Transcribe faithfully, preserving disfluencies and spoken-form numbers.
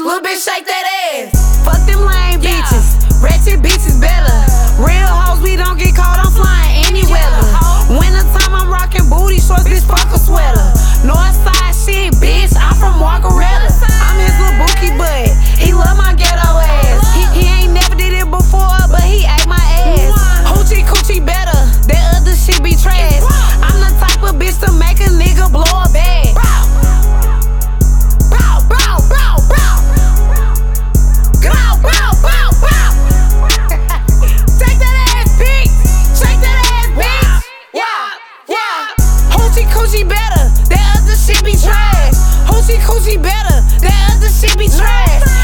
Little bitch, shake that ass. Fuck them lame bitches. Ratchet bitches better. Real hoes, we don't get caught. I'm flying any weather. Winter time, I'm rocking booty shorts, bitch, fuck a sweater. Northside shit, bitch, I'm from Margaretta. I'm his little bookie, but he love my ghetto ass. He, he ain't never did it before, but he ate my ass. Hoochie coochie better, that other shit be trash. I'm the type of bitch to make a nigga blow a bag. Bow, bow, bow, bow. Bow, bow, bow, bow. Take that ass, bitch. Shake that ass, bitch. Yeah, yeah. Hoochie coochie better, that other shit be trash. Hoochie coochie better, that other shit be trash.